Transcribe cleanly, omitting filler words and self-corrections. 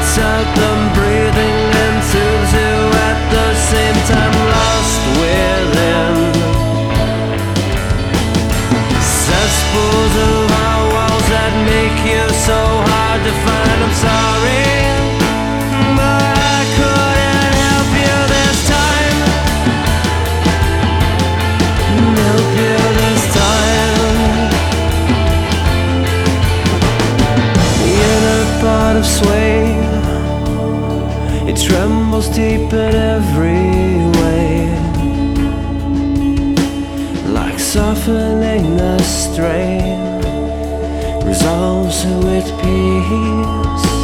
out them breathing into two at the same time, lost within cesspools of our walls that make you so hard to find. I'm sorry, but I couldn't help you this time. Help you this time. The inner part of sway, it trembles deep in every way, like softening the strain, resolves with peace.